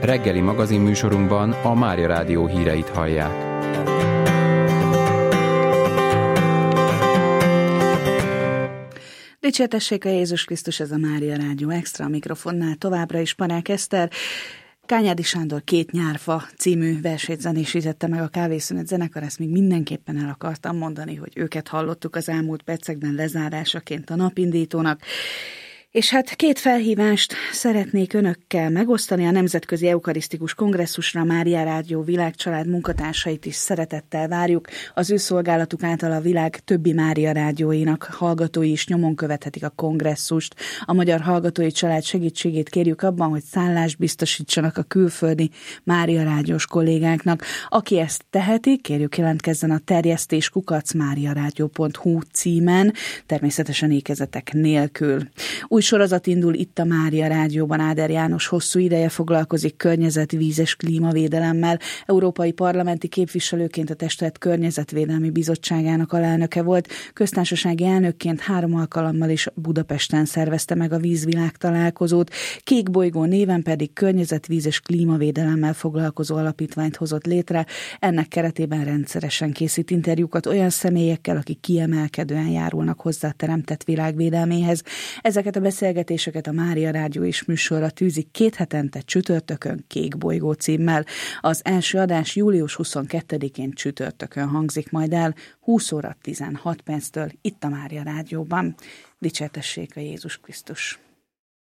Reggeli magazinműsorunkban a Mária Rádió híreit hallják. Dicsértessék a Jézus Krisztus, ez a Mária Rádió Extra, a mikrofonnál továbbra is Panák Eszter. Kányádi Sándor Két nyárfa című versét zenésítette meg a Kávészünet zenekar, ezt még mindenképpen el akartam mondani, hogy őket hallottuk az elmúlt percekben lezárásaként a napindítónak. És hát két felhívást szeretnék önökkel megosztani. A Nemzetközi Eukarisztikus Kongresszusra Mária Rádió világcsalád munkatársait is szeretettel várjuk. Az ő szolgálatuk által a világ többi Mária Rádióinak hallgatói is nyomon követhetik a kongresszust. A magyar hallgatói család segítségét kérjük abban, hogy szállást biztosítsanak a külföldi Mária Rádiós kollégáknak. Aki ezt teheti, kérjük jelentkezzen a terjesztés@mariaradio.hu címen, természetesen ékezetek nélkül. Új sorozat indul itt a Mária Rádióban. Áder János hosszú ideje foglalkozik környezet, víz és klímavédelemmel. Európai parlamenti képviselőként a testület környezetvédelmi bizottságának alelnöke volt. Köztársasági elnökként 3 alkalommal is Budapesten szervezte meg a vízvilág találkozót. Kék bolygó néven pedig környezet, víz és klímavédelemmel foglalkozó alapítványt hozott létre. Ennek keretében rendszeresen készít interjúkat olyan személyekkel, akik kiemelkedően járulnak hozzá a teremtett világ védelméhez. Ezeket a beszélgetéseket a Mária Rádió is műsorra tűzik 2 hetente csütörtökön Kék bolygó címmel. Az első adás július 22-én csütörtökön hangzik majd el 20 óra 16 perctől itt a Mária Rádióban. Dicsértessék a Jézus Krisztus!